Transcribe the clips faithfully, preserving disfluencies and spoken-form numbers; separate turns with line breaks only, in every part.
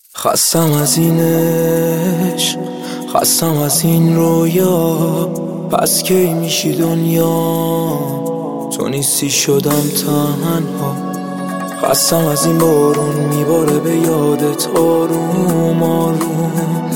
خستم از این عشق، خستم از این رویا. پس کی میشی دنیا تو نیستی شدم تنها. خستم از این بارون میباره به یادت آروم آروم.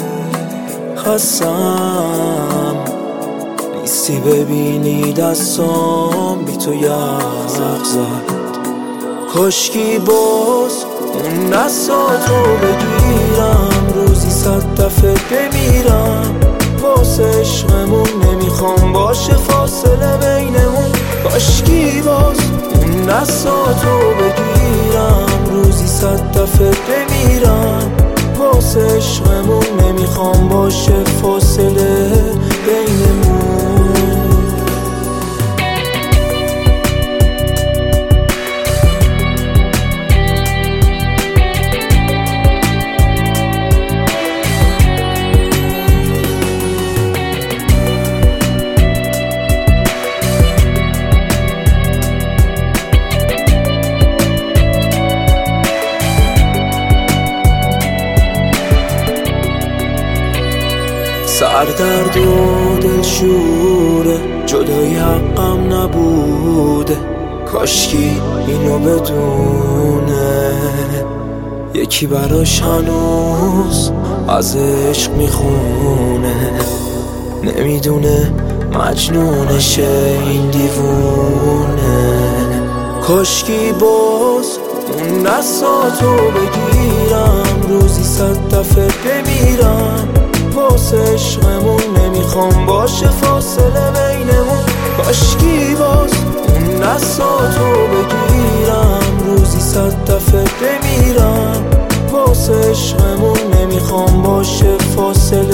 خستم نیستی ببینی دستام بی تو یخ زد. کاشکی باز اون دستاتو بگیرم، روزی صد دفعه بمیرم واسه عشقمون. نمیخوام باشه فاصله بینمون. کاشکی باز اون دستاتو بگیرم، روزی صد دفعه بمیرم واسه عشقمون. نمیخوام باشه فاصله بینمون. سردرد و دلشوره، جدایی حقم نبوده. کاشکی اینو بدونه یکی براش هنوز از عشق میخونه. نمیدونه مجنونشه این دیوونه. کاشکی باز اون دستاتو بگیرم، روزی صد دفعه بمیرم واسه عشقمون. نمیخوام باشه فاصله بینمون. کاشکی باز اون دستاتو بگیرم، روزی صد دفعه بمیرم واسه عشقمون. نمیخوام باشه فاصله